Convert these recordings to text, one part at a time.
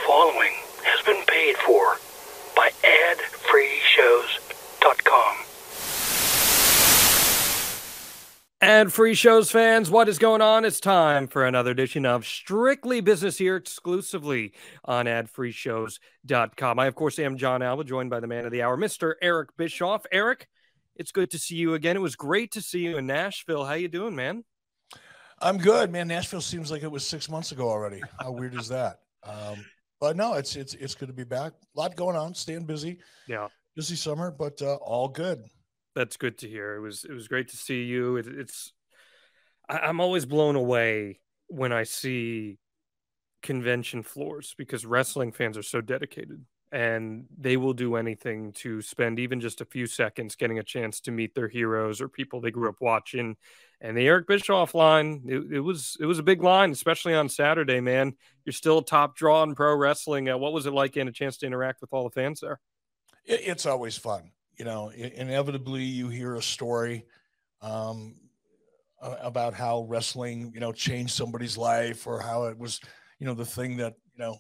following has been paid for by adfreeshows.com. Ad-free shows fans, what is going on? It's time for another edition of Strictly Business here exclusively on adfreeshows.com. I, of course, am John Alba, joined by the man of the hour, Mr. Eric Bischoff. Eric, it's good to see you again. It was great to see you in Nashville. How you doing, man? I'm good, man. Nashville seems like it was 6 months ago already. How weird is that? But no, it's good to be back. A lot going on, staying busy. Yeah. Busy summer, but all good. That's good to hear. It was great to see you. I'm always blown away when I see convention floors because wrestling fans are so dedicated and they will do anything to spend even just a few seconds getting a chance to meet their heroes or people they grew up watching. And the Eric Bischoff line, it was a big line, especially on Saturday, man. You're still a top draw in pro wrestling. What was it like getting a chance to interact with all the fans there? It's always fun. You know, inevitably you hear a story about how wrestling, changed somebody's life, or how it was, the thing that,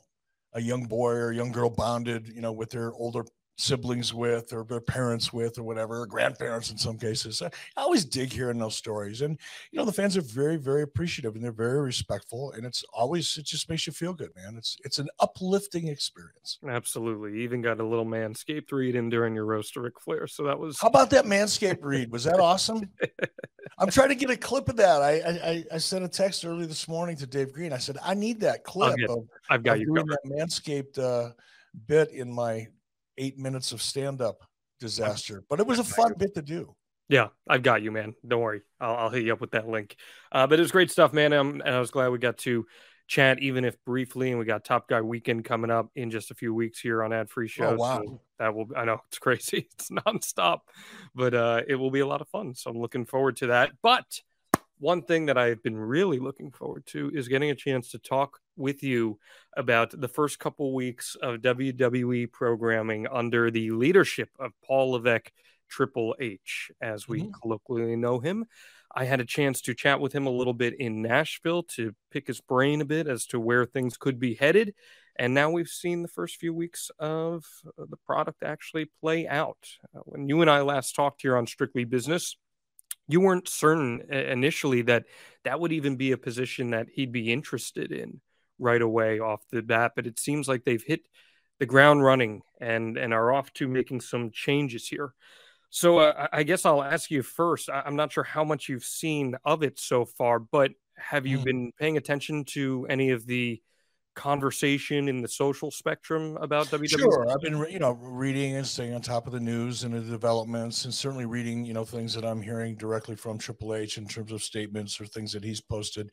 a young boy or a young girl bonded, with their older siblings with, or their parents with, or whatever, or grandparents in some cases. I always dig hearing those stories. And, the fans are very, very appreciative, and they're very respectful. And it just makes you feel good, man. It's an uplifting experience. Absolutely. You even got a little Manscaped read in during your roast to Ric Flair. So that was... How about that Manscaped read? Was that awesome? I'm trying to get a clip of that. I sent a text early this morning to Dave Green. I said, I need that clip I've got you doing covered. That Manscaped bit in my 8 minutes of stand-up disaster, but it was a fun bit to do. Yeah, I've got you, man. Don't worry. I'll hit you up with that link. But it was great stuff, man. And I was glad we got to chat, even if briefly, and we got Top Guy Weekend coming up in just a few weeks here on Ad Free Shows. Oh, wow. So I know it's crazy. It's nonstop, but it will be a lot of fun. So I'm looking forward to that. But one thing that I've been really looking forward to is getting a chance to talk with you about the first couple weeks of WWE programming under the leadership of Paul Levesque, Triple H, as we colloquially know him. I had a chance to chat with him a little bit in Nashville to pick his brain a bit as to where things could be headed. And now we've seen the first few weeks of the product actually play out. When you and I last talked here on Strictly Business, you weren't certain initially that would even be a position that he'd be interested in right away off the bat, but it seems like they've hit the ground running and are off to making some changes here. So I guess I'll ask you first. I'm not sure how much you've seen of it so far, but have you been paying attention to any of the conversation in the social spectrum about WWE? Sure. I've been, reading and staying on top of the news and the developments, and certainly reading, things that I'm hearing directly from Triple H in terms of statements or things that he's posted.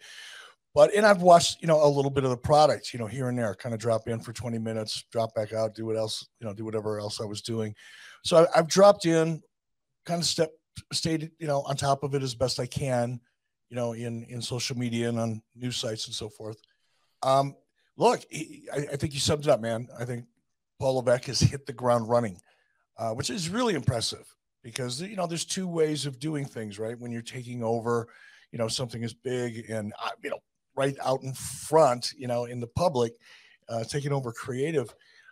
And I've watched, a little bit of the product, here and there, kind of drop in for 20 minutes, drop back out, do whatever else I was doing. So I've dropped in, kind of stayed, on top of it as best I can, in social media and on news sites and so forth. Look, I think you summed it up, man. I think Paul Levesque has hit the ground running, which is really impressive because, there's two ways of doing things, right? When you're taking over, something as big and, right out in front, in the public, taking over creative,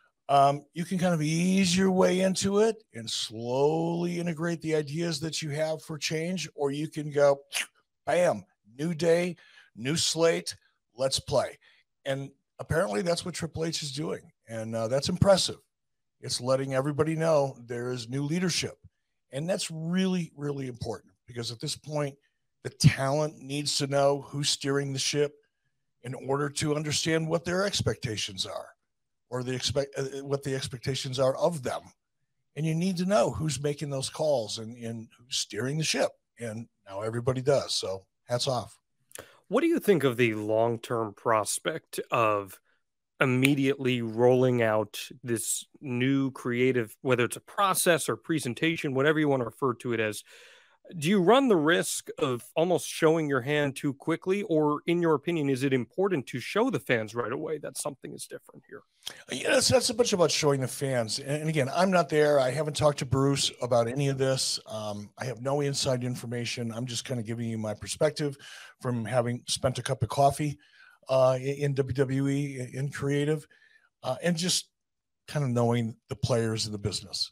you can kind of ease your way into it and slowly integrate the ideas that you have for change, or you can go, bam, new day, new slate, let's play. And apparently that's what Triple H is doing. And that's impressive. It's letting everybody know there is new leadership. And that's really, really important because at this point, the talent needs to know who's steering the ship in order to understand what their expectations are, or what the expectations are of them. And you need to know who's making those calls and who's steering the ship. And now everybody does. So hats off. What do you think of the long-term prospect of immediately rolling out this new creative, whether it's a process or presentation, whatever you want to refer to it as? Do you run the risk of almost showing your hand too quickly, or in your opinion, is it important to show the fans right away that something is different here? Yeah, that's a bunch about showing the fans. And again, I'm not there. I haven't talked to Bruce about any of this. I have no inside information. I'm just kind of giving you my perspective from having spent a cup of coffee in WWE in creative. and just kind of knowing the players in the business.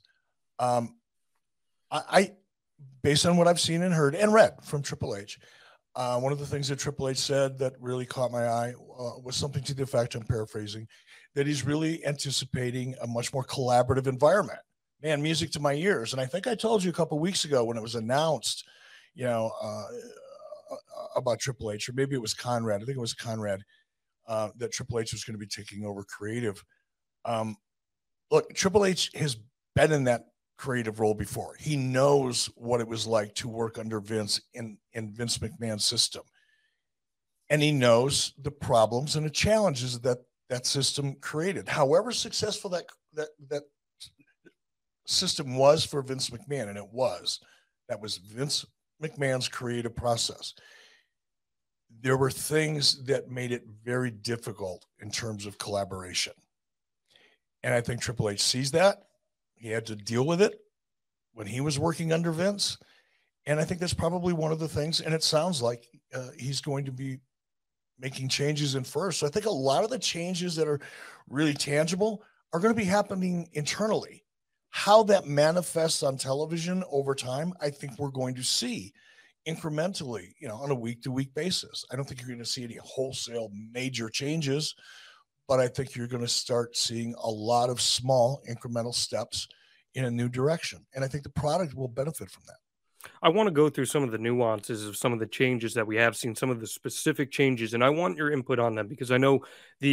I, based on what I've seen and heard and read from Triple H, one of the things that Triple H said that really caught my eye was something to the effect, I'm paraphrasing, that he's really anticipating a much more collaborative environment. Man, music to my ears. And I think I told you a couple of weeks ago when it was announced, about Triple H, or maybe it was Conrad. I think it was Conrad, that Triple H was going to be taking over creative. Look, Triple H has been in that creative role before. He knows what it was like to work under Vince in Vince McMahon's system. And he knows the problems and the challenges that system created. However successful that system was for Vince McMahon, and that was Vince McMahon's creative process. There were things that made it very difficult in terms of collaboration. And I think Triple H sees that. He had to deal with it when he was working under Vince. And I think that's probably one of the things. And it sounds like he's going to be making changes in first. So I think a lot of the changes that are really tangible are going to be happening internally. How that manifests on television over time, I think we're going to see incrementally, on a week-to-week basis. I don't think you're going to see any wholesale major changes, but I think you're going to start seeing a lot of small incremental steps in a new direction. And I think the product will benefit from that. I want to go through some of the nuances of some of the changes that we have seen, some of the specific changes, and I want your input on them because I know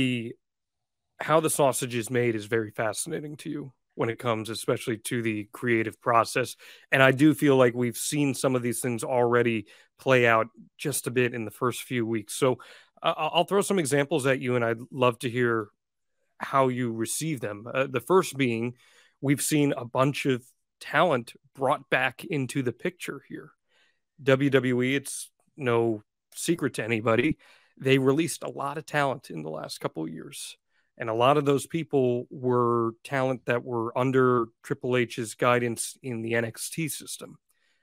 how the sausage is made is very fascinating to you when it comes especially to the creative process. And I do feel like we've seen some of these things already play out just a bit in the first few weeks. So I'll throw some examples at you, and I'd love to hear how you receive them. The first being, we've seen a bunch of talent brought back into the picture here. WWE, it's no secret to anybody, they released a lot of talent in the last couple of years. And a lot of those people were talent that were under Triple H's guidance in the NXT system.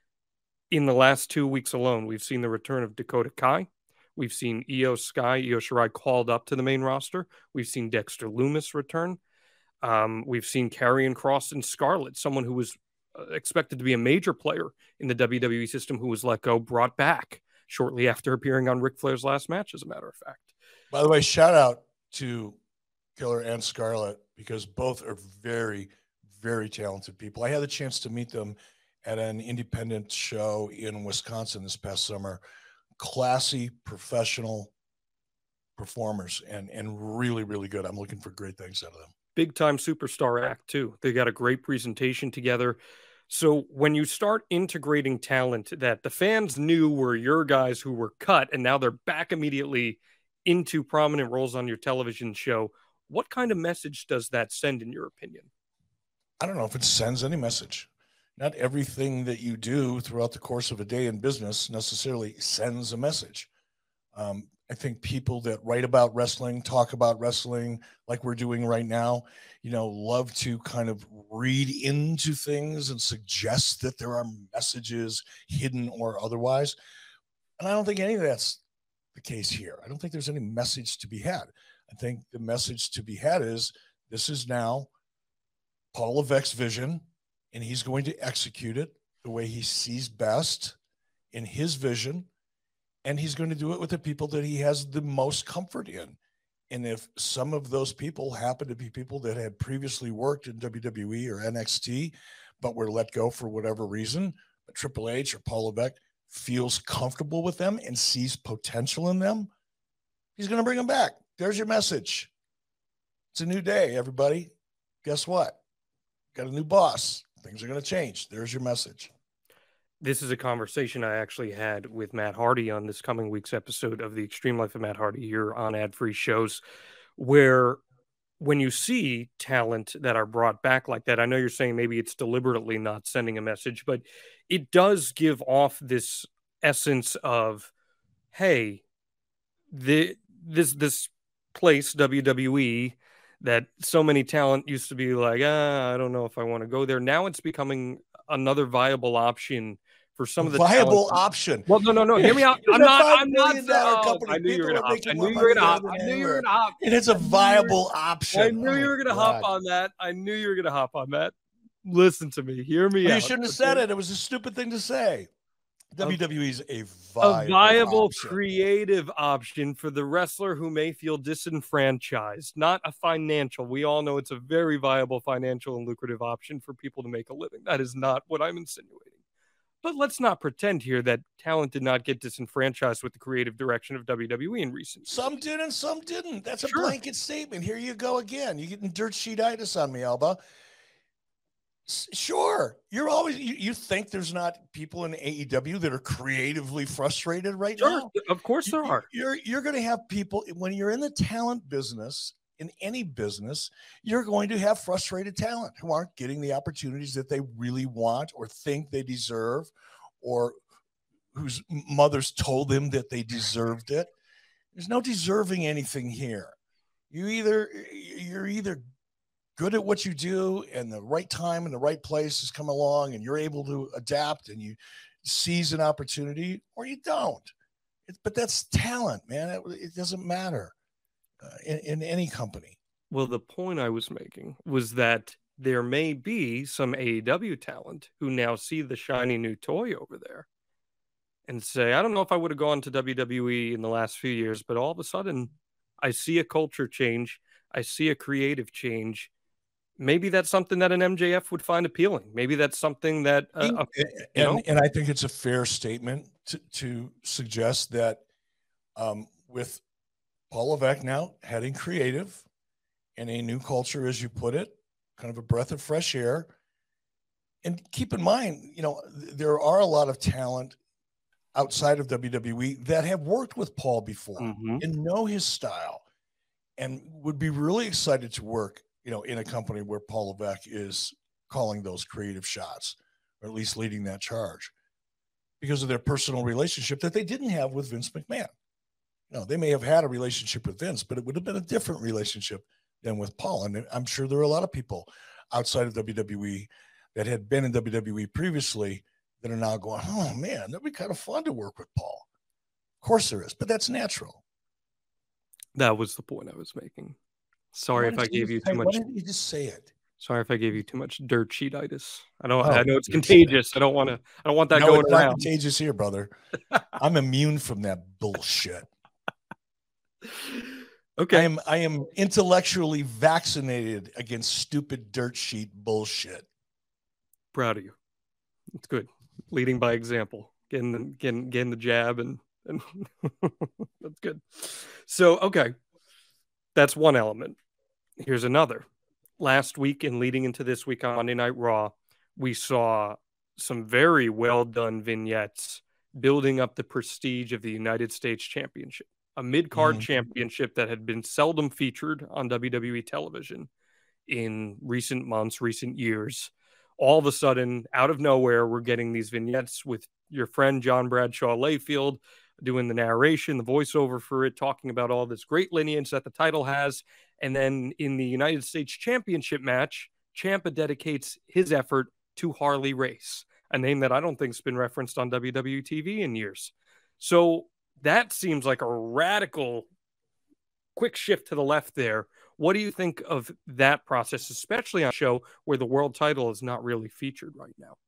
In the last 2 weeks alone, we've seen the return of Dakota Kai. We've seen Io Shirai called up to the main roster. We've seen Dexter Lumis return. We've seen Karrion Kross and Scarlett, someone who was expected to be a major player in the WWE system who was let go, brought back shortly after appearing on Ric Flair's last match, as a matter of fact. By the way, shout out to Killer and Scarlett, because both are very, very talented people. I had the chance to meet them at an independent show in Wisconsin this past summer. Classy, professional performers and really, really good. I'm looking for great things out of them. Big time superstar act too. They got a great presentation together. So when you start integrating talent that the fans knew were your guys who were cut, and now they're back immediately into prominent roles on your television show, what kind of message does that send, in your opinion? I don't know if it sends any message. Not everything that you do throughout the course of a day in business necessarily sends a message. I think people that write about wrestling, talk about wrestling like we're doing right now, love to kind of read into things and suggest that there are messages hidden or otherwise. And I don't think any of that's the case here. I don't think there's any message to be had. I think the message to be had is this is now Paul Levesque's vision, and he's going to execute it the way he sees best in his vision. And he's going to do it with the people that he has the most comfort in. And if some of those people happen to be people that had previously worked in WWE or NXT, but were let go for whatever reason, but Triple H or Paul Levesque feels comfortable with them and sees potential in them, he's going to bring them back. There's your message. It's a new day, everybody. Guess what? Got a new boss. Things are going to change. There's your message. This is a conversation I actually had with Matt Hardy on this coming week's episode of the Extreme Life of Matt Hardy here on ad-free shows, where when you see talent that are brought back like that, I know you're saying maybe it's deliberately not sending a message, but it does give off this essence of, hey, this place, WWE, that so many talent used to be like, I don't know if I want to go there. Now it's becoming another viable option for some of the viable talent. option. Well, no. Hear me out. It's I'm a not. $5 million company. I knew you were People gonna are hop. making I more knew you were money gonna hop. than I knew you were anywhere. gonna hop. And it's a viable option. I knew you were gonna hop on that. I knew you were gonna hop on that. Listen to me. Hear me out. You shouldn't have said it. It was a stupid thing to say. WWE is a viable option. creative option for the wrestler who may feel disenfranchised, not a financial. We all know it's a very viable financial and lucrative option for people to make a living. That is not what I'm insinuating. But let's not pretend here that talent did not get disenfranchised with the creative direction of WWE in recent years. Some did and some didn't. That's a blanket statement. Here you go again. You're getting dirt sheetitis on me, Alba. Sure. You're always, you think there's not people in AEW that are creatively frustrated right now? Of course there are. You're going to have people, when you're in the talent business, in any business, you're going to have frustrated talent who aren't getting the opportunities that they really want or think they deserve, or whose mothers told them that they deserved it. There's no deserving anything here. You're either good at what you do and the right time and the right place has come along and you're able to adapt and you seize an opportunity, or you don't. But that's talent, man. It doesn't matter in any company. Well, the point I was making was that there may be some AEW talent who now see the shiny new toy over there and say, I don't know if I would have gone to WWE in the last few years, but all of a sudden I see a culture change. I see a creative change. Maybe that's something that an MJF would find appealing. Maybe that's something that, and I think it's a fair statement to suggest that with Paul Levesque now heading creative and a new culture, as you put it, kind of a breath of fresh air. And keep in mind, there are a lot of talent outside of WWE that have worked with Paul before and know his style and would be really excited to work, in a company where Paul Levesque is calling those creative shots, or at least leading that charge, because of their personal relationship that they didn't have with Vince McMahon. They may have had a relationship with Vince, but it would have been a different relationship than with Paul. And I'm sure there are a lot of people outside of WWE that had been in WWE previously that are now going, oh man, that'd be kind of fun to work with Paul. Of course there is, but that's natural. That was the point I was making. Sorry if I gave you too much. Why didn't you just say it? Sorry if I gave you too much dirt sheetitis. I know it's contagious. I don't want that going it's around. Not contagious here, brother. I'm immune from that bullshit. Okay. I am intellectually vaccinated against stupid dirt sheet bullshit. Proud of you. It's good. Leading by example. Getting the jab and that's good. So, okay. That's one element. Here's another. Last week and leading into this week on Monday Night Raw, we saw some very well done vignettes building up the prestige of the United States Championship, a mid-card championship that had been seldom featured on WWE television in recent months, recent years. All of a sudden, out of nowhere, we're getting these vignettes with your friend John Bradshaw Layfield doing the narration, the voiceover for it, talking about all this great lineage that the title has. And then in the United States Championship match, Ciampa dedicates his effort to Harley Race, a name that I don't think's been referenced on WWE TV in years. So that seems like a radical, quick shift to the left there. What do you think of that process, especially on a show where the world title is not really featured right now?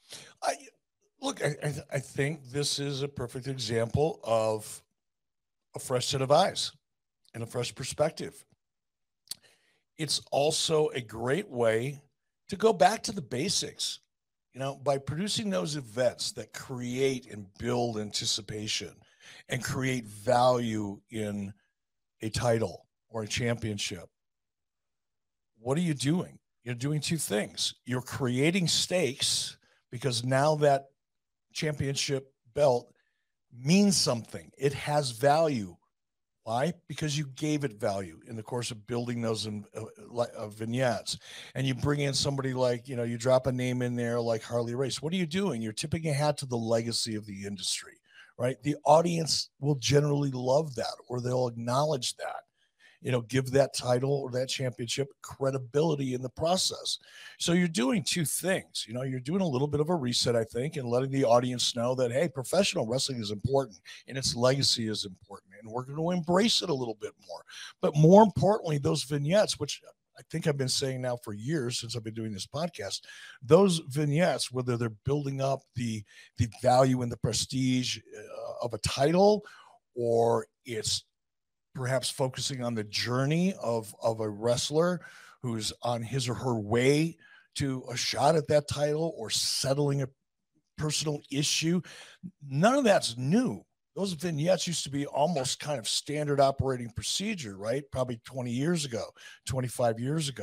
I think this is a perfect example of a fresh set of eyes and a fresh perspective. It's also a great way to go back to the basics, by producing those events that create and build anticipation and create value in a title or a championship. What are you doing? You're doing two things. You're creating stakes, because now that championship belt means something. It has value. Why? Because you gave it value in the course of building those vignettes. And you bring in somebody like, you drop a name in there like Harley Race. What are you doing? You're tipping a hat to the legacy of the industry, right? The audience will generally love that, or they'll acknowledge that. give that title or that championship credibility in the process. So you're doing two things. You're doing a little bit of a reset, I think, and letting the audience know that, hey, professional wrestling is important and its legacy is important, and we're going to embrace it a little bit more. But more importantly, those vignettes, which I think I've been saying now for years since I've been doing this podcast, those vignettes, whether they're building up the value and the prestige of a title, or it's perhaps focusing on the journey of a wrestler who's on his or her way to a shot at that title or settling a personal issue, none of that's new. Those vignettes used to be almost kind of standard operating procedure, right? Probably 20 years ago, 25 years ago.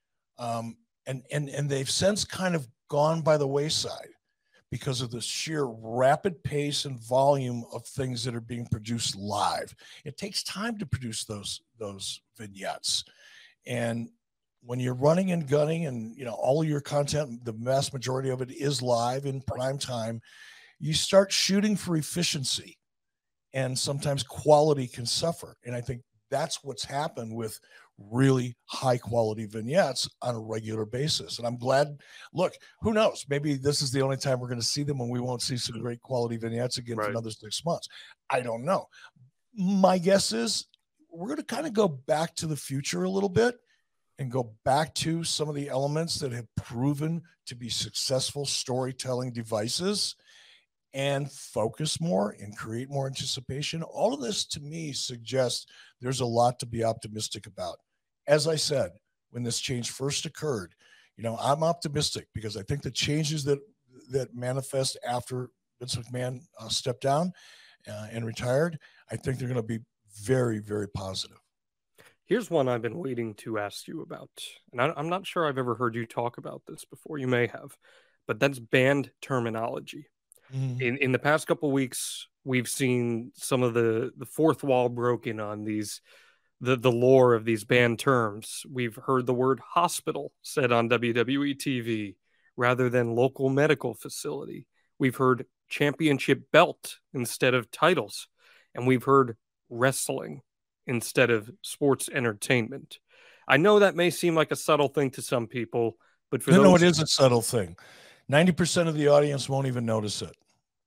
And they've since kind of gone by the wayside because of the sheer rapid pace and volume of things that are being produced live. It takes time to produce those vignettes. And when you're running and gunning and, all of your content, the vast majority of it is live in prime time, you start shooting for efficiency. And sometimes quality can suffer. And I think that's what's happened with really high quality vignettes on a regular basis. And I'm glad, look, who knows? Maybe this is the only time we're going to see them, and we won't see some great quality vignettes again for another 6 months. I don't know. My guess is we're going to kind of go back to the future a little bit and go back to some of the elements that have proven to be successful storytelling devices, and focus more and create more anticipation. All of this to me suggests there's a lot to be optimistic about. As I said, when this change first occurred, I'm optimistic because I think the changes that manifest after Vince McMahon stepped down and retired, I think they're going to be very, very positive. Here's one I've been waiting to ask you about, and I'm not sure I've ever heard you talk about this before. You may have, but that's banned terminology. Mm-hmm. In the past couple of weeks, we've seen some of the fourth wall broken on these, the lore of these banned terms. We've heard the word hospital said on WWE TV rather than local medical facility. We've heard championship belt instead of titles. And we've heard wrestling instead of sports entertainment. I know that may seem like a subtle thing to some people, but for no, it is a subtle thing. 90% of the audience won't even notice it.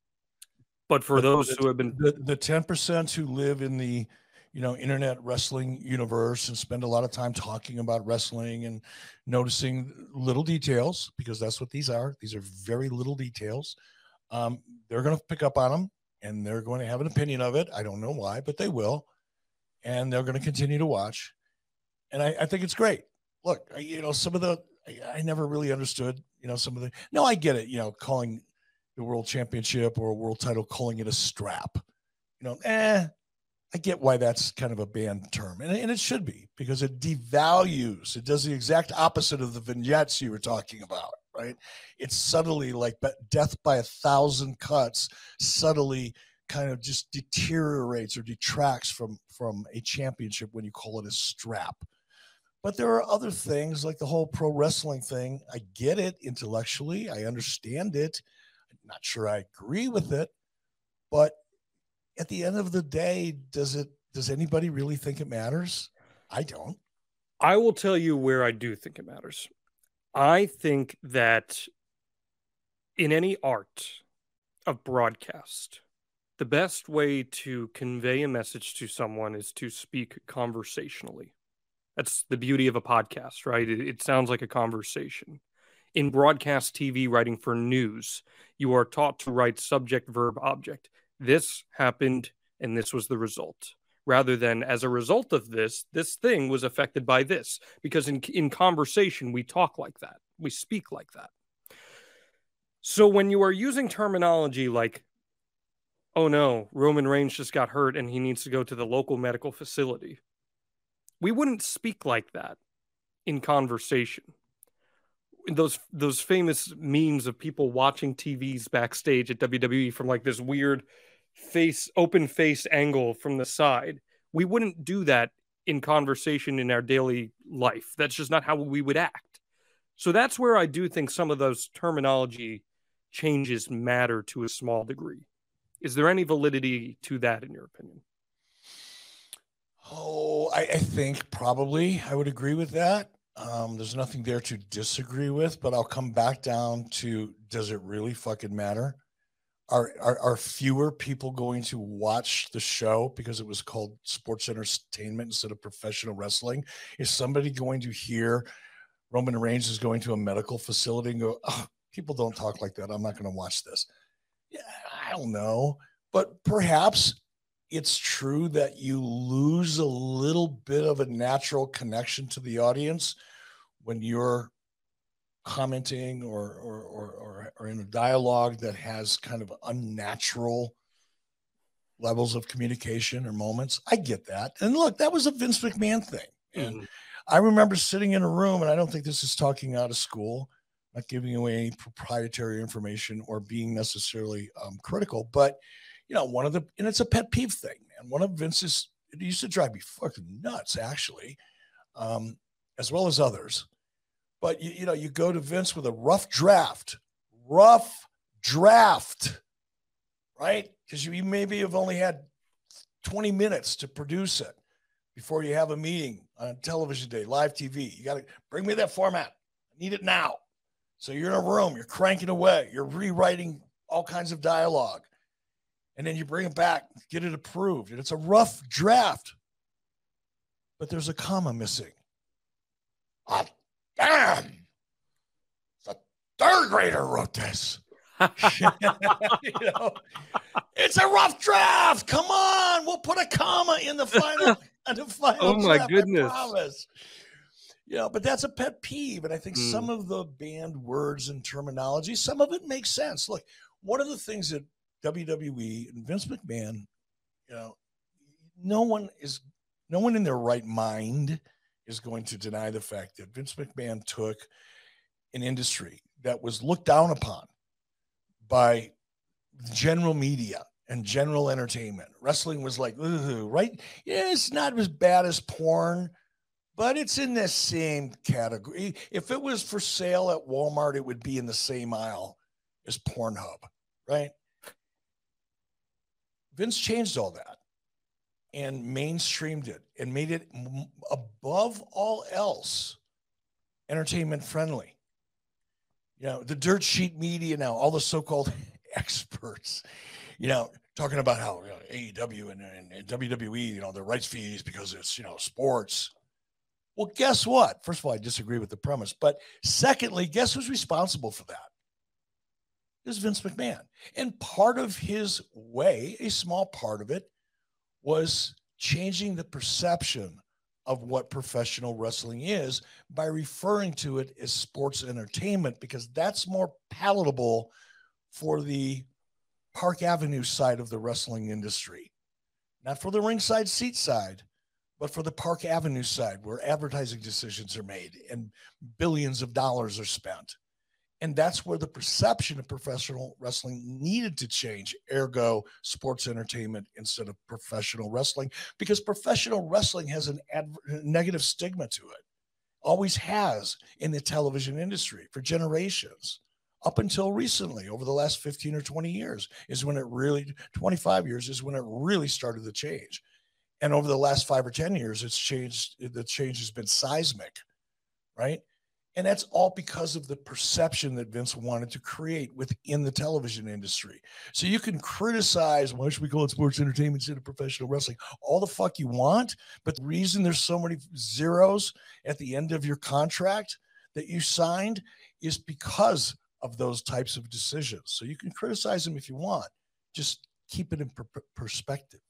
But for those who have been the 10% who live in the internet wrestling universe and spend a lot of time talking about wrestling and noticing little details, because that's what these are. These are very little details. They're going to pick up on them and they're going to have an opinion of it. I don't know why, but they will. And they're going to continue to watch. And I think it's great. Look, some of I never really understood, some of no, I get it. Calling the world championship or a world title, calling it a strap, I get why that's kind of a banned term. And it should be, because it devalues. It does the exact opposite of the vignettes you were talking about, right? It's subtly like death by 1,000 cuts, subtly kind of just deteriorates or detracts from a championship when you call it a strap. But there are other things like the whole pro wrestling thing. I get it intellectually. I understand it. I'm not sure I agree with it, but at the end of the day, does anybody really think it matters? I don't. I will tell you where I do think it matters. I think that in any art of broadcast, the best way to convey a message to someone is to speak conversationally. That's the beauty of a podcast, right? It sounds like a conversation. In broadcast TV writing for news, you are taught to write subject, verb, object. This happened and this was the result, rather than as a result of this thing was affected by this. Because in conversation, we talk like that. We speak like that. So when you are using terminology like, oh no, Roman Reigns just got hurt and he needs to go to the local medical facility, we wouldn't speak like that in conversation. Those famous memes of people watching TVs backstage at WWE from like this weird open face angle from the side. We wouldn't do that in conversation in our daily life. That's just not how we would act. So that's where I do think some of those terminology changes matter to a small degree. Is there any validity to that in your opinion? Oh, I think probably I would agree with that. There's nothing there to disagree with, but I'll come back down to, does it really fucking matter? Are fewer people going to watch the show because it was called sports entertainment instead of professional wrestling? Is somebody going to hear Roman Reigns is going to a medical facility and go, oh, people don't talk like that, I'm not going to watch this? Yeah, I don't know. But perhaps it's true that you lose a little bit of a natural connection to the audience when you're commenting or in a dialogue that has kind of unnatural levels of communication or moments. I get that. And look, that was a Vince McMahon thing. And I remember sitting in a room, and I don't think this is talking out of school, not giving away any proprietary information or being necessarily critical, but and it's a pet peeve thing, man. One of Vince's, it used to drive me fucking nuts, actually, as well as others. But you go to Vince with a rough draft, right? Because you maybe have only had 20 minutes to produce it before you have a meeting on television day, live TV. You got to bring me that format. I need it now. So you're in a room, you're cranking away, you're rewriting all kinds of dialogue. And then you bring it back, get it approved. And it's a rough draft. But there's a comma missing. Oh, damn. The third grader wrote this. It's a rough draft. Come on. We'll put a comma in the final. Oh my draft, goodness. I promise. But that's a pet peeve. And I think some of the banned words and terminology, some of it makes sense. Look, one of the things that WWE and Vince McMahon, no one in their right mind is going to deny the fact that Vince McMahon took an industry that was looked down upon by general media and general entertainment. Wrestling was like, right? Yeah, it's not as bad as porn, but it's in the same category. If it was for sale at Walmart, it would be in the same aisle as Pornhub, right? Vince changed all that and mainstreamed it and made it above all else entertainment friendly. The dirt sheet media now, all the so-called experts, talking about how AEW and WWE, their rights fees because it's, sports. Well, guess what? First of all, I disagree with the premise. But secondly, guess who's responsible for that? Is Vince McMahon. And part of his way, a small part of it, was changing the perception of what professional wrestling is by referring to it as sports entertainment, because that's more palatable for the Park Avenue side of the wrestling industry. Not for the ringside seat side, but for the Park Avenue side, where advertising decisions are made and billions of dollars are spent. And that's where the perception of professional wrestling needed to change, ergo sports entertainment instead of professional wrestling, because professional wrestling has a negative stigma to it, always has in the television industry for generations. Up until recently, over the last 15 or 20 years, is when it really, 25 years is when it really started to change. And over the last 5 or 10 years, it's changed. The change has been seismic, right? And that's all because of the perception that Vince wanted to create within the television industry. So you can criticize, why should we call it sports entertainment instead of professional wrestling? All the fuck you want. But the reason there's so many zeros at the end of your contract that you signed is because of those types of decisions. So you can criticize them if you want. Just keep it in perspective.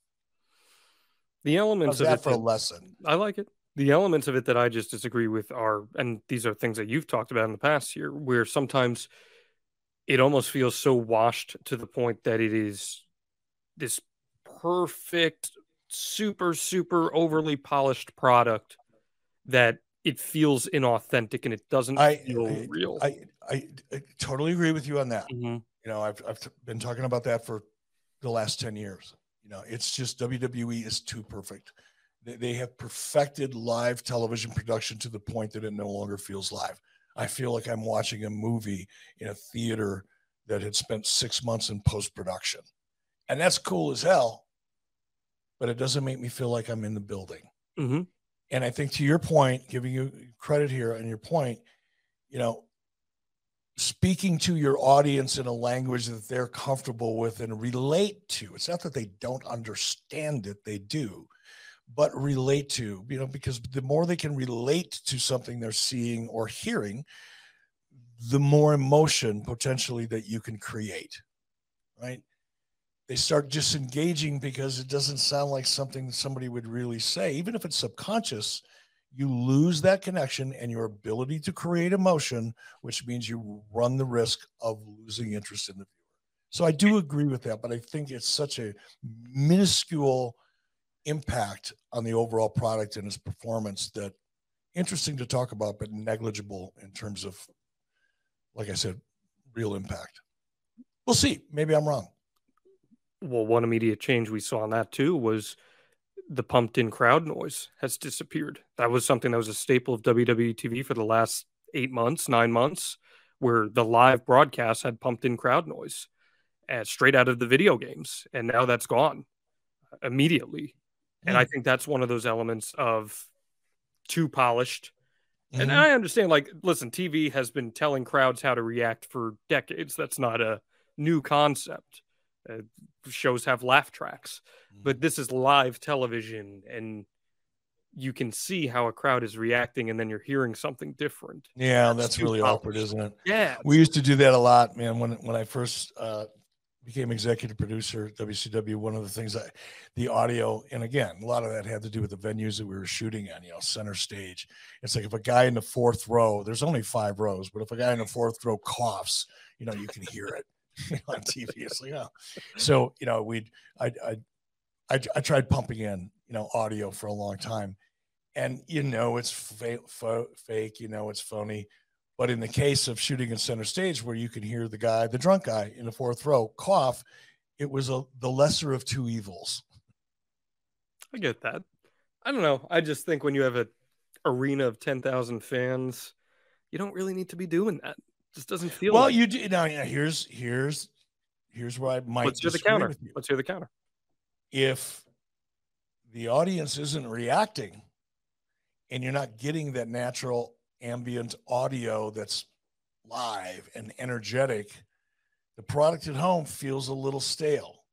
The elements of it for a lesson. I like it. The elements of it that I just disagree with are, and these are things that you've talked about in the past here, where sometimes it almost feels so washed to the point that it is this perfect, super, super overly polished product that it feels inauthentic and it doesn't feel real. I totally agree with you on that. Mm-hmm. I've been talking about that for the last 10 years. It's just WWE is too perfect. They have perfected live television production to the point that it no longer feels live. I feel like I'm watching a movie in a theater that had spent 6 months in post-production. And that's cool as hell, but it doesn't make me feel like I'm in the building. Mm-hmm. And I think to your point, giving you credit here on your point, you know, speaking to your audience in a language that they're comfortable with and relate to. It's not that they don't understand it, they do, but relate to, you know, because the more they can relate to something they're seeing or hearing, the more emotion potentially that you can create, right? They start disengaging because it doesn't sound like something that somebody would really say, even if it's subconscious. You lose that connection and your ability to create emotion, which means you run the risk of losing interest in the viewer. So I do agree with that, but I think it's such a minuscule impact on the overall product and its performance that interesting to talk about, but negligible in terms of, like I said, real impact. We'll see. Maybe I'm wrong. Well, one immediate change we saw on that too was the pumped in crowd noise has disappeared. That was something that was a staple of WWE TV for the last 8 months, 9 months, where the live broadcast had pumped in crowd noise straight out of the video games. And now that's gone immediately. And I think that's one of those elements of too polished. And I understand, like, listen, TV has been telling crowds how to react for decades. That's not a new concept. Shows have laugh tracks, but this is live television, and you can see how a crowd is reacting, and then you're hearing something different. Yeah, that's really awkward, isn't it? Yeah, we used to do that a lot, man. When I first became executive producer at WCW, one of the things the audio, and again, a lot of that had to do with the venues that we were shooting on, you know, center stage. It's like if a guy in the fourth row, there's only 5 rows, but if a guy in the fourth row coughs, you know, you can hear it on TV. It's like, oh. So, you know, I tried pumping in, you know, audio for a long time, and, you know, it's fake, you know, it's phony. But in the case of shooting in center stage, where you can hear the drunk guy in the fourth row cough, it was the lesser of two evils. I get that. I don't know. I just think when you have an arena of 10,000 fans, you don't really need to be doing that. It just doesn't feel well. Like You do now. Yeah, here's where I might. Let's hear the counter. With you. Let's hear the counter. If the audience isn't reacting, and you're not getting that natural ambient audio that's live and energetic, the product at home feels a little stale.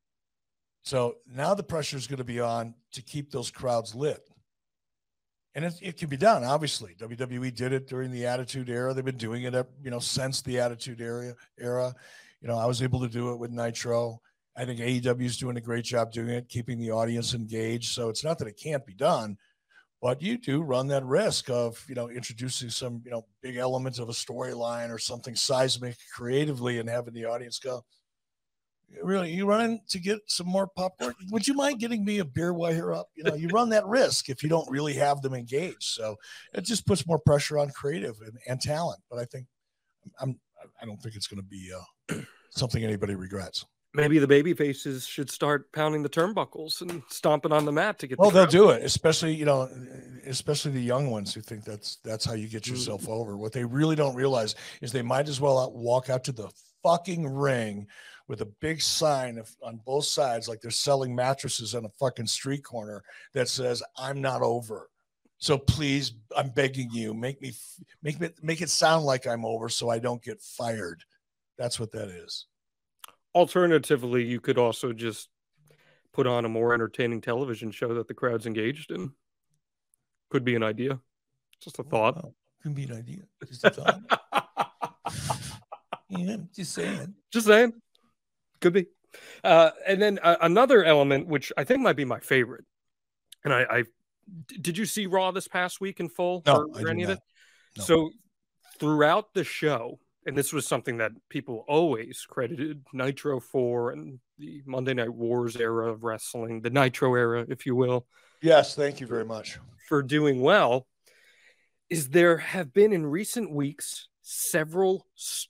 So now the pressure is going to be on to keep those crowds lit. And it can be done, obviously. WWE did it during the Attitude Era. They've been doing it, you know, since the Attitude Era. You know, I was able to do it with Nitro. I think AEW is doing a great job doing it, keeping the audience engaged. So it's not that it can't be done, but you do run that risk of, you know, introducing some, you know, big elements of a storyline or something seismic creatively and having the audience go, really, you running to get some more popcorn? Would you mind getting me a beer while you're up? You know, you run that risk if you don't really have them engaged. So it just puts more pressure on creative and talent. But I think I don't think it's going to be something anybody regrets. Maybe the baby faces should start pounding the turnbuckles and stomping on the mat to get. Oh, they'll do it, especially, you know, especially the young ones who think that's how you get yourself over. What they really don't realize is they might as well walk out to the fucking ring with a big sign on both sides, like they're selling mattresses on a fucking street corner, that says, "I'm not over. So please, I'm begging you, make it sound like I'm over, so I don't get fired." That's what that is. Alternatively, you could also just put on a more entertaining television show that the crowd's engaged in. Could be an idea. Just a thought. Wow. Could be an idea. Just a thought. Yeah, just saying. Just saying. Could be. And then another element, which I think might be my favorite. And I did you see Raw this past week in full? No, or any of it? No. So throughout the show, and this was something that people always credited Nitro for, and the Monday Night Wars era of wrestling, the Nitro era, if you will. Yes, thank you very much. For doing well, is there have been in recent weeks several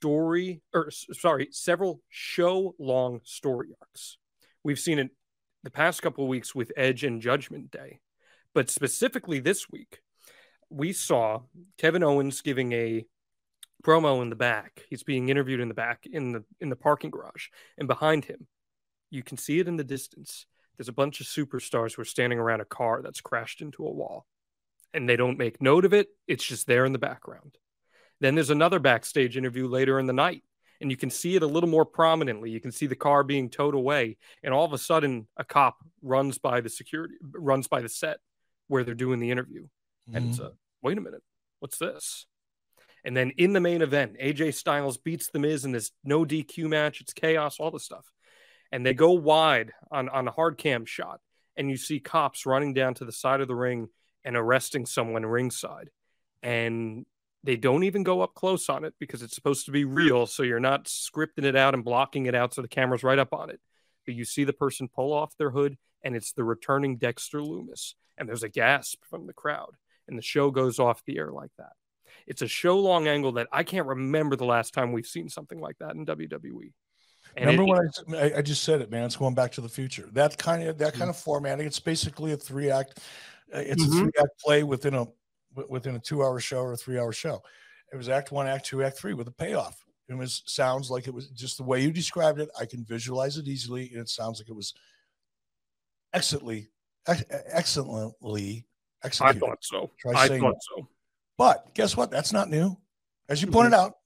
show-long story arcs. We've seen it the past couple of weeks with Edge and Judgment Day. But specifically this week, we saw Kevin Owens giving a promo in the back. He's being interviewed in the back in the parking garage, and behind him, you can see it in the distance. There's a bunch of superstars who are standing around a car that's crashed into a wall, and they don't make note of it. It's just there in the background. Then there's another backstage interview later in the night, and you can see it a little more prominently. You can see the car being towed away, and all of a sudden, a cop runs by the set where they're doing the interview. And it's wait a minute, what's this? And then in the main event, AJ Styles beats The Miz in this no DQ match. It's chaos, all this stuff. And they go wide on a hard cam shot, and you see cops running down to the side of the ring and arresting someone ringside. And they don't even go up close on it because it's supposed to be real, so you're not scripting it out and blocking it out so the camera's right up on it. But you see the person pull off their hood, and it's the returning Dexter Lumis. And there's a gasp from the crowd, and the show goes off the air like that. It's a show-long angle that I can't remember the last time we've seen something like that in WWE. And remember when I just said it, man? It's going Back to the Future. That kind of formatting. It's basically a 3-act. It's a 3-act play within a 2-hour show or a 3-hour show. It was Act 1, Act 2, Act 3 with a payoff. Sounds like it was just the way you described it. I can visualize it easily, and it sounds like it was excellently executed. I thought so. I thought so. But guess what? That's not new. As you pointed out,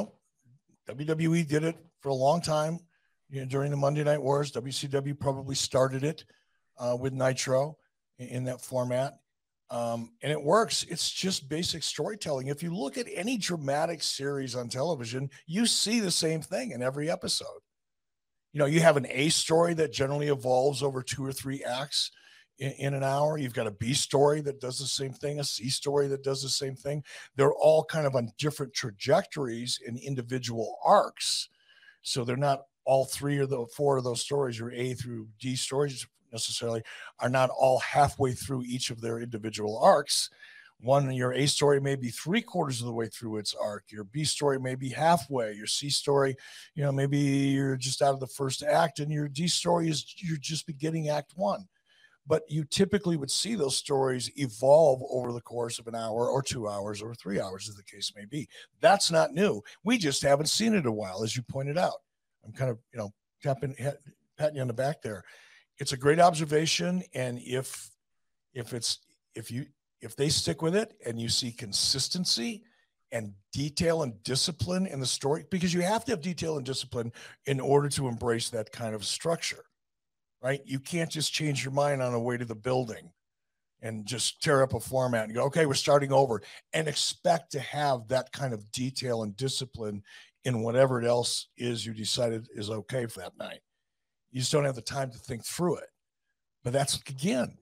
WWE did it for a long time. During the Monday Night Wars, WCW probably started it with Nitro in that format. And it works. It's just basic storytelling. If you look at any dramatic series on television, you see the same thing in every episode. You have an A story that generally evolves over 2 or 3 acts in an hour. You've got a B story that does the same thing, a C story that does the same thing. They're all kind of on different trajectories in individual arcs. So they're not all 3 or the 4 of those stories, or A through D stories necessarily, are not all halfway through each of their individual arcs. Your A story may be 3/4 of the way through its arc. Your B story may be halfway. Your C story, maybe you're just out of the first act, and your D story is you're just beginning Act 1. But you typically would see those stories evolve over the course of an hour or 2 hours or 3 hours, as the case may be. That's not new. We just haven't seen it in a while, as you pointed out. I'm kind of, patting you on the back there. It's a great observation, and if they stick with it and you see consistency and detail and discipline in the story, because you have to have detail and discipline in order to embrace that kind of structure. Right? You can't just change your mind on the way to the building and just tear up a format and go, okay, we're starting over, and expect to have that kind of detail and discipline in whatever else is you decided is okay for that night. You just don't have the time to think through it. But that's, again,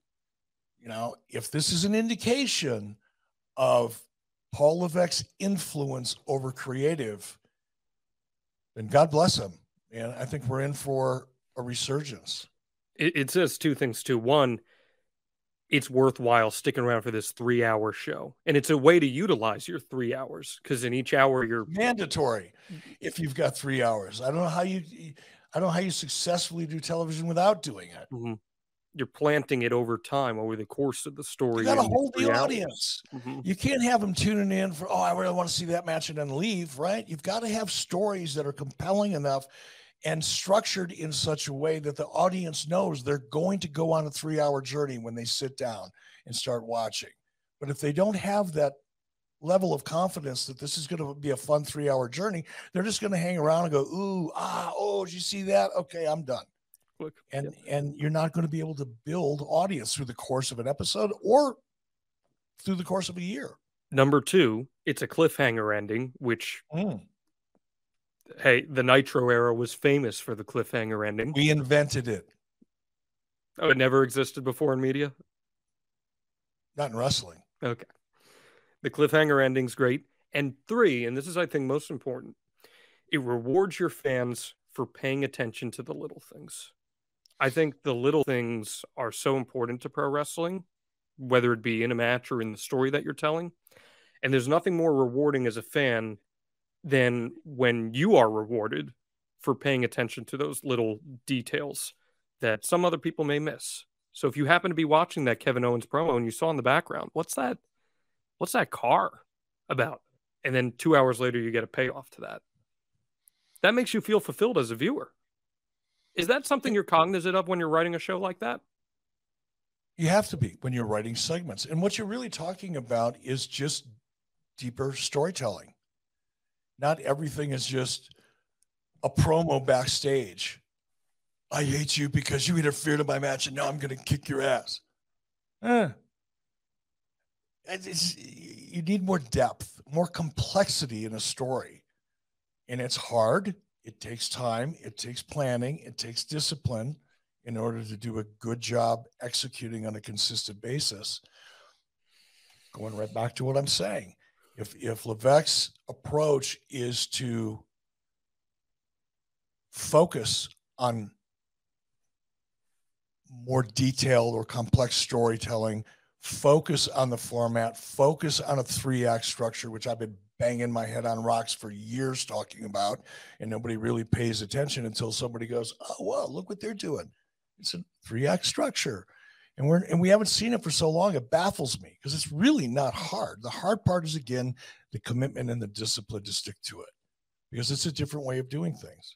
if this is an indication of Paul Levesque's influence over creative, then God bless him. And I think we're in for a resurgence. It says 2 things too. One, it's worthwhile sticking around for this 3-hour show, and it's a way to utilize your 3 hours, because in each hour you're mandatory. If you've got 3 hours, I don't know how you successfully do television without doing it. Mm-hmm. You're planting it over time, over the course of the story. You got to hold the audience. Mm-hmm. You can't have them tuning in for, I really want to see that match and then leave, right? You've got to have stories that are compelling enough and structured in such a way that the audience knows they're going to go on a 3-hour journey when they sit down and start watching. But if they don't have that level of confidence that this is going to be a fun 3-hour journey, they're just going to hang around and go, did you see that? Okay, I'm done. And you're not going to be able to build audience through the course of an episode or through the course of a year. Number 2, it's a cliffhanger ending, which, hey, the Nitro era was famous for the cliffhanger ending. We invented it. Oh, it never existed before in media? Not in wrestling. Okay. The cliffhanger ending's great. And 3, and this is, I think, most important, it rewards your fans for paying attention to the little things. I think the little things are so important to pro wrestling, whether it be in a match or in the story that you're telling. And there's nothing more rewarding as a fan than when you are rewarded for paying attention to those little details that some other people may miss. So if you happen to be watching that Kevin Owens promo and you saw in the background, what's that car about? And then 2 hours later, you get a payoff to that. That makes you feel fulfilled as a viewer. Is that something you're cognizant of when you're writing a show like that? You have to be when you're writing segments. And what you're really talking about is just deeper storytelling. Not everything is just a promo backstage. I hate you because you interfered in my match and now I'm going to kick your ass. You need more depth, more complexity in a story. And it's hard. It takes time. It takes planning. It takes discipline in order to do a good job executing on a consistent basis. Going right back to what I'm saying. If Levesque's approach is to focus on more detailed or complex storytelling, focus on the format, focus on a 3-act structure, which I've been banging my head on rocks for years talking about, and nobody really pays attention until somebody goes, oh, well, look what they're doing. It's a 3-act structure. And we haven't seen it for so long. It baffles me because it's really not hard. The hard part is, again, the commitment and the discipline to stick to it, because it's a different way of doing things.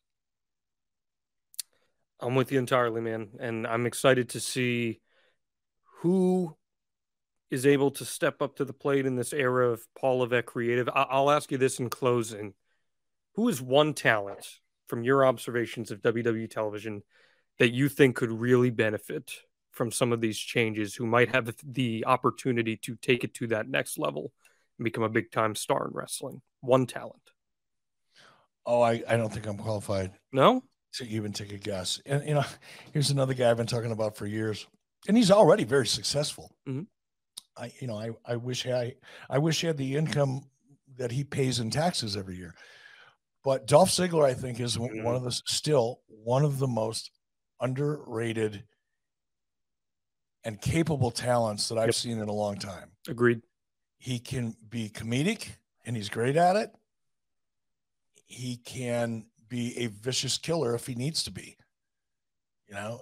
I'm with you entirely, man. And I'm excited to see who is able to step up to the plate in this era of Paul Levesque creative. I'll ask you this in closing. Who is one talent from your observations of WWE television that you think could really benefit from some of these changes, who might have the opportunity to take it to that next level and become a big-time star in wrestling? One talent. Oh, I don't think I'm qualified. No? To even take a guess. And, you know, here's another guy I've been talking about for years, and he's already very successful. Mm-hmm. I wish he had the income that he pays in taxes every year. But Dolph Ziggler, I think, is one of the most underrated and capable talents that I've seen in a long time. Agreed. He can be comedic, and he's great at it. He can be a vicious killer if he needs to be. You know,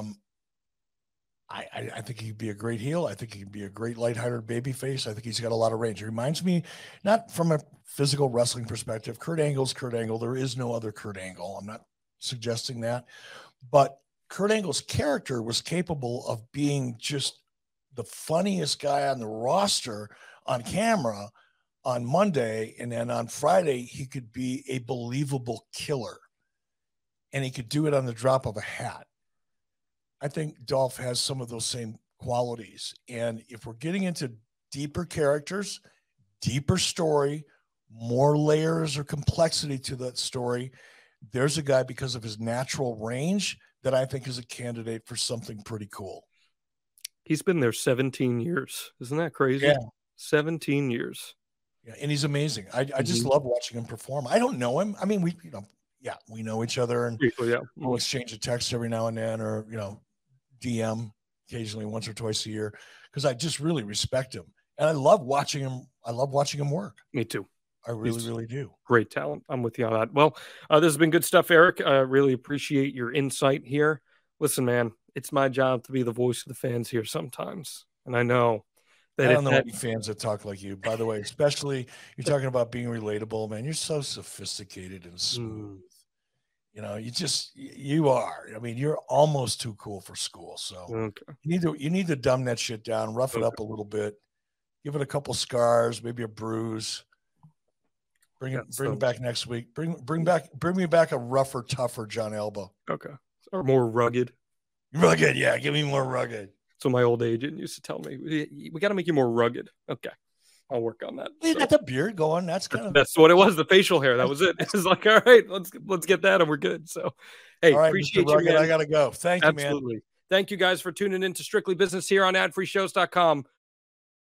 I think he'd be a great heel. I think he'd be a great lighthearted babyface. I think he's got a lot of range. He reminds me, not from a physical wrestling perspective, Kurt Angle's Kurt Angle. There is no other Kurt Angle. I'm not suggesting that. But Kurt Angle's character was capable of being just the funniest guy on the roster on camera on Monday, and then on Friday he could be a believable killer, and he could do it on the drop of a hat. I think Dolph has some of those same qualities, and if we're getting into deeper characters, deeper story, more layers or complexity to that story, there's a guy, because of his natural range, that I think is a candidate for something pretty cool. He's been there 17 years. Isn't that crazy? Yeah. 17 years. Yeah, and he's amazing. I just love watching him perform. I don't know him. I mean, we know each other, and we'll exchange a text every now and then, or, DM occasionally once or twice a year, because I just really respect him. And I love watching him. I love watching him work. Me too. I really do. Great talent. I'm with you on that. Well, this has been good stuff, Eric. I really appreciate your insight here. Listen, man, it's my job to be the voice of the fans here sometimes. And I know that I don't know any fans that talk like you, by the way, especially you're talking about being relatable, man. You're so sophisticated and smooth. You are. I mean, you're almost too cool for school. So you need to dumb that shit down, rough it up a little bit, give it a couple scars, maybe a bruise. Bring it back next week. Bring me back a rougher, tougher John Elbow. Okay. Or more rugged. Rugged, yeah. Give me more rugged. So my old agent used to tell me, we got to make you more rugged. Okay. I'll work on that. You got the beard going. That's what it was. The facial hair. That was it. It was like, all right, let's get that and we're good. So, hey, all right, appreciate Mr. Rugged, you, man. I got to go. Thank you, Absolutely. Man. Thank you guys for tuning in to Strictly Business here on adfreeshows.com.